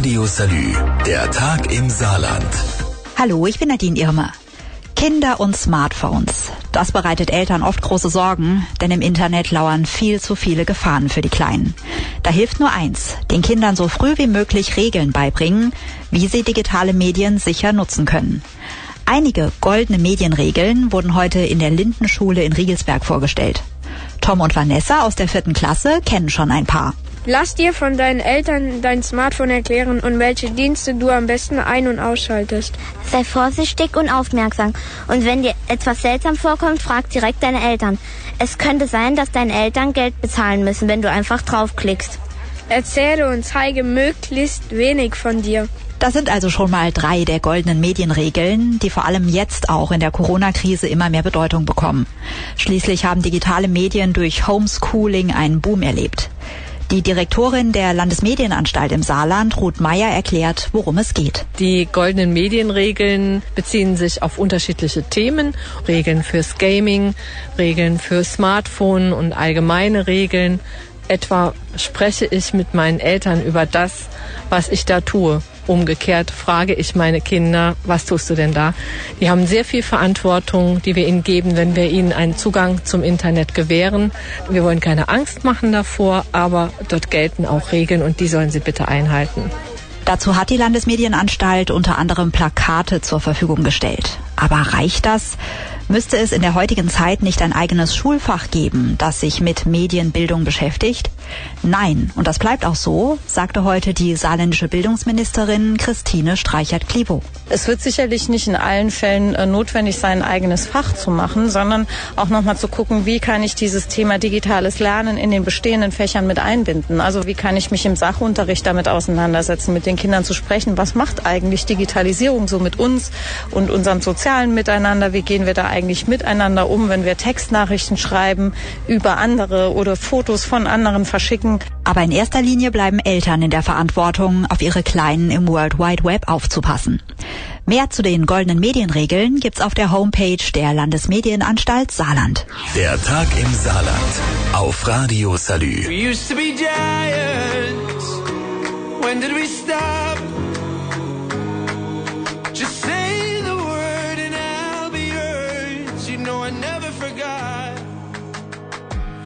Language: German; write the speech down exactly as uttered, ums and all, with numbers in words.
Radio Salü, der Tag im Saarland. Hallo, ich bin Nadine Irmer. Kinder und Smartphones. Das bereitet Eltern oft große Sorgen, denn im Internet lauern viel zu viele Gefahren für die Kleinen. Da hilft nur eins, den Kindern so früh wie möglich Regeln beibringen, wie sie digitale Medien sicher nutzen können. Einige goldene Medienregeln wurden heute in der Lindenschule in Riegelsberg vorgestellt. Tom und Vanessa aus der vierten Klasse kennen schon ein paar. Lass dir von deinen Eltern dein Smartphone erklären und welche Dienste du am besten ein- und ausschaltest. Sei vorsichtig und aufmerksam. Und wenn dir etwas seltsam vorkommt, frag direkt deine Eltern. Es könnte sein, dass deine Eltern Geld bezahlen müssen, wenn du einfach draufklickst. Erzähle und zeige möglichst wenig von dir. Das sind also schon mal drei der goldenen Medienregeln, die vor allem jetzt auch in der Corona-Krise immer mehr Bedeutung bekommen. Schließlich haben digitale Medien durch Homeschooling einen Boom erlebt. Die Direktorin der Landesmedienanstalt im Saarland, Ruth Meyer, erklärt, worum es geht. Die goldenen Medienregeln beziehen sich auf unterschiedliche Themen. Regeln fürs Gaming, Regeln für Smartphone und allgemeine Regeln. Etwa spreche ich mit meinen Eltern über das, was ich da tue. Umgekehrt frage ich meine Kinder, was tust du denn da? Die haben sehr viel Verantwortung, die wir ihnen geben, wenn wir ihnen einen Zugang zum Internet gewähren. Wir wollen keine Angst machen davor, aber dort gelten auch Regeln und die sollen sie bitte einhalten. Dazu hat die Landesmedienanstalt unter anderem Plakate zur Verfügung gestellt. Aber reicht das? Müsste es in der heutigen Zeit nicht ein eigenes Schulfach geben, das sich mit Medienbildung beschäftigt? Nein, und das bleibt auch so, sagte heute die saarländische Bildungsministerin Christine Streichert-Klibow. Es wird sicherlich nicht in allen Fällen äh, notwendig sein, ein eigenes Fach zu machen, sondern auch nochmal zu gucken, wie kann ich dieses Thema digitales Lernen in den bestehenden Fächern mit einbinden. Also wie kann ich mich im Sachunterricht damit auseinandersetzen, mit den Kindern zu sprechen, was macht eigentlich Digitalisierung so mit uns und unserem sozialen Miteinander, wie gehen wir da eigentlich miteinander um, wenn wir Textnachrichten schreiben über andere oder Fotos von anderen verschicken. Aber in erster Linie bleiben Eltern in der Verantwortung, auf ihre Kleinen im World Wide Web aufzupassen. Mehr zu den goldenen Medienregeln gibt's auf der Homepage der Landesmedienanstalt Saarland. Der Tag im Saarland auf Radio Salü. We used to be giants. When did we stop?